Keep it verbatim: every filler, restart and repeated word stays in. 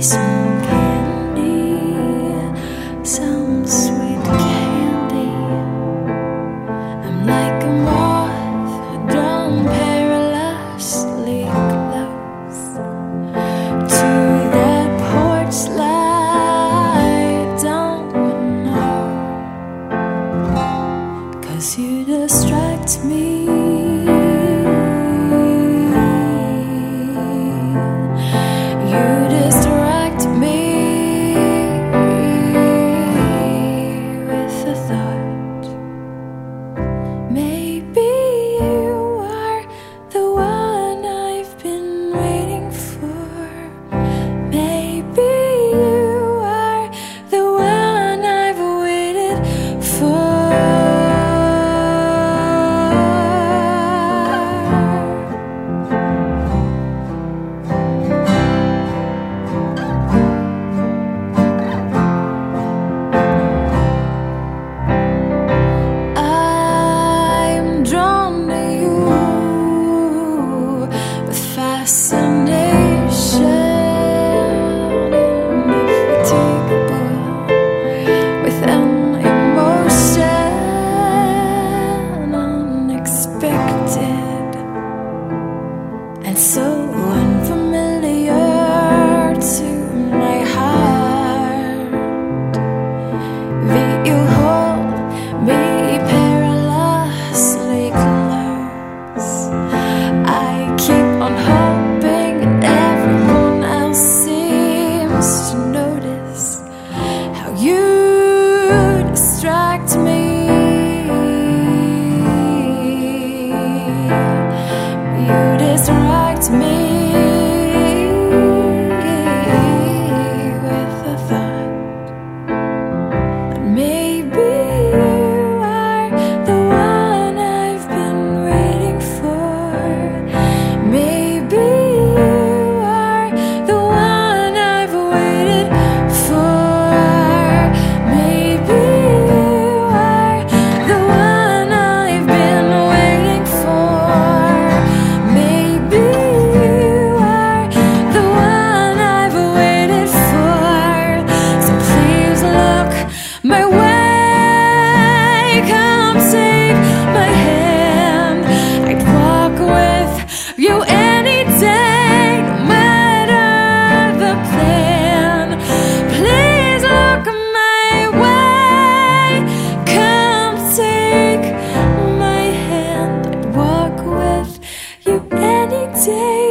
some candy, some sweet candy. I'm like a moth drawn perilously close to that porch light. Don't know, 'cause you distract me. Maybe you are the one I've been waiting for. Maybe you are the one I've waited for. Fascination, indefatigable, with an emotion unexpected and so unfamiliar to my heart. That you hold me perilously close. I keep on hoping everyone else seems to notice how you distract me. You distract me with the thought that maybe you are the one I've been waiting for. Maybe you are the one I've waited for. Maybe you are the one I've been waiting for. Maybe you are the one I've waited for. So please look my way, come take my hand. I'd walk with you any day, no matter the plan. Please look my way, come take my hand. I'd walk with you any day.